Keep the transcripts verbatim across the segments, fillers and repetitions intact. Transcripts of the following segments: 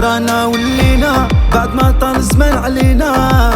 طلعنا ولينا بعد ما طال زمان علينا.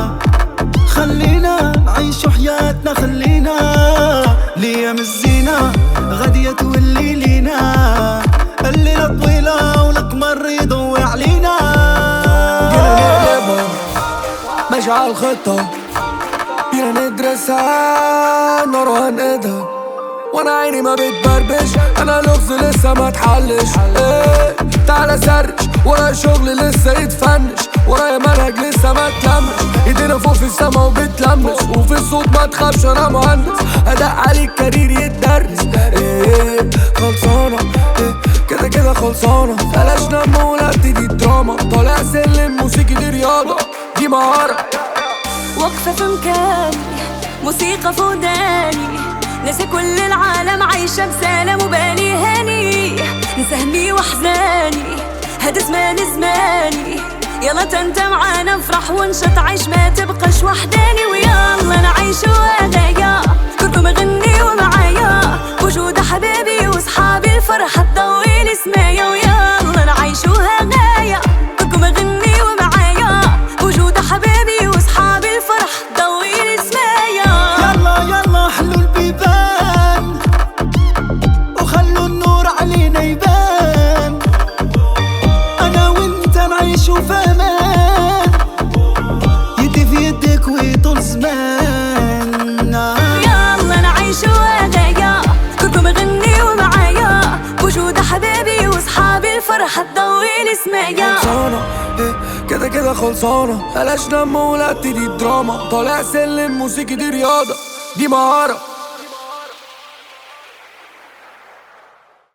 خلينا نعيشو حياتنا، خلينا ليام الزينة غادية تولي لينا. الليلة طويلة والقمر يضوي علينا. بينا نقلبها ماشي عالخطة، بينا ندرسها نار وهنقدها. وانا عيني ما بتبربش، انا لغز لسه ما اتحلش. ايه تعالى سرش ورايا شغل لسه يتفنش، ورايا منهج لسه ما اتلمش. ايدينا فوق في السما وبتلمس، وفي الصوت ما تخافش انا مهندس. ادق عليك كارير يتدرس. ايه خلصانة ايه كده كده خلصانة. بلاش نم ولا ابتدي دراما، طالع سلم موسيقي دي رياضة دي مهارة. واقفة في مكاني موسيقى في وداني، ناسي كل العالم عايشة بسلام وبالي هاني. نسى همي واحزاني هدا زمان زماني، يلا انت معانا نفرح ونشط عيش ما تبقاش وحداني. ويلا نعيش هدايا كلكم غني ومعايا، وجود حبايبي وصحابي الفرحة تضوي لي سمايا. ويلا نعيش هدايا كلكم غني ومعايا، وجود حبايبي وصحابي الفرح تضوي لي سمايا. يلا يلا حلوا البيبان وخلوا النور علينا يبان. انا وانت نعيشو في امان، يدي في يدك ويطول زمان. يلا نعيشو هدايا كلكم غني ومعايا، وجود حبايبي وصحابي الفرحة تضوي لي سمايا. خلصانة ايه كده كده خلصانة. بلاش نم ولا ابتدي دراما، طالع سلم موسيقي دي رياضة دي مهارة.